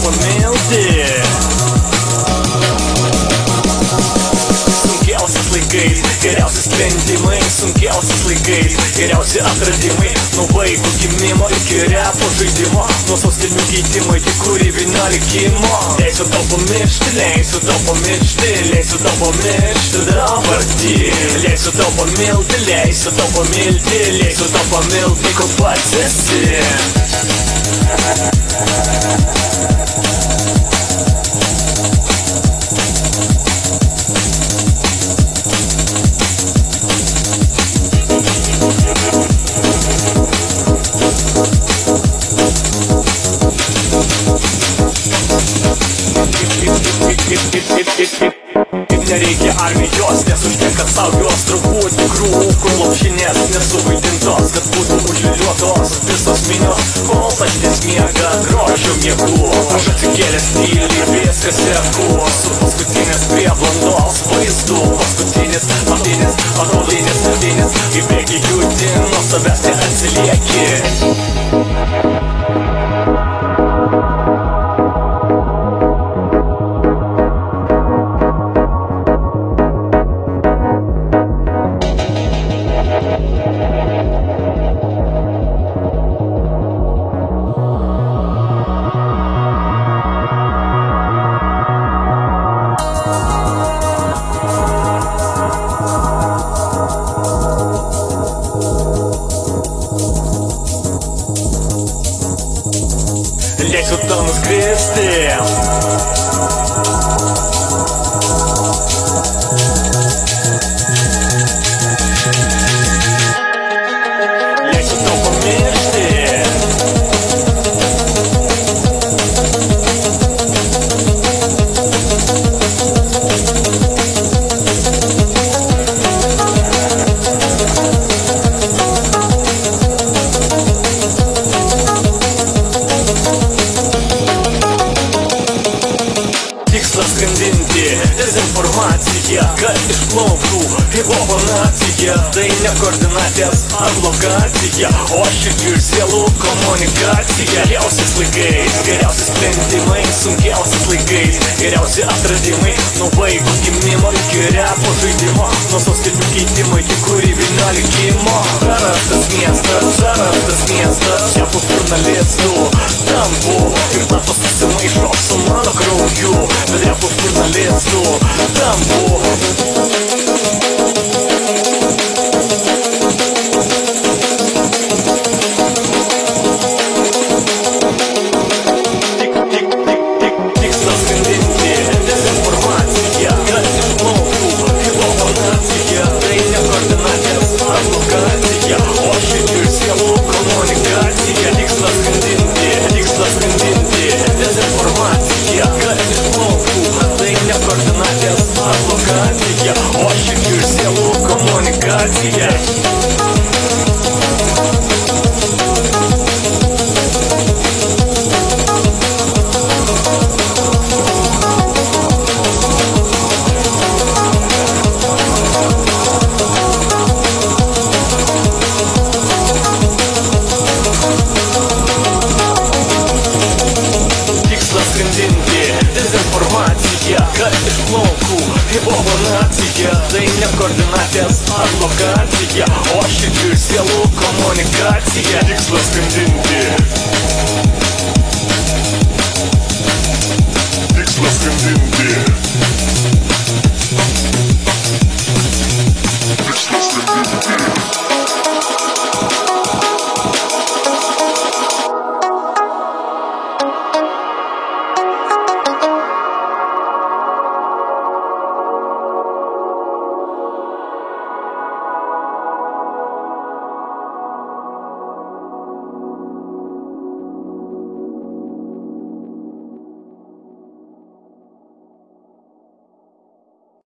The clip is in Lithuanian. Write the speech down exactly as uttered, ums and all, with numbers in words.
pamilti. Sunkiausiais laikais, geriausi sprendimai, sunkiausiais laikais, geriausi atradimai. Nuo vaiko gimimo iki repo žaidimo, nuo sostinių keitimo iki kūrybinio likimo. Leisiu tau pamiršti, leisiu tau pamiršti, leisiu tau pamiršti dabartį. Leisiu tau pamilti, leisiu tau pamilti, leisiu tau pamilti, ko pats esi. Nereikia armijos, nes užtenka saugios, turbūt tikrų ūkų lopšinės nesuvaidintos, kad būtų užliuliuotos visos minios, kol paštis miega grožio miegu. Aš atsikėlęs tyliai viską seku, su paskutinės prieblandos vaizdu. Paskutinis, patinis, atrodinis, vidinis, kai bėgi judi, nuo savęs neatsilieki. Leisiu tau nuskristi. Leisiu tau pamiršti. Skandinti dezinformaciją, kad išplauktų hip-hopo nacija. Tai ne koordinatės ar lokacija, o širdžių ir sielų komunikacija. Geriausiais laikais, geriausi sprendimai, sunkiausiais laikais, geriausi atradimai. Nuo vaiko gimimo iki repo žaidimo, nuo sostinių keitimo iki kūrybinio likimo. Prarastas miestas, prarastas miestas, čia po žurnalistų tampu ir tapas susimaišo su mano krauju. Bet repo žurnalistų tampu. O širdžių ir sielų komunikacija. Tikslas skandinti dezinformaciją, kad išplauktų hip-hopo nacija. Tai ne koordinatės ar lokacija, o širdžių ir sielų komunikacija. Tikslas skandinti.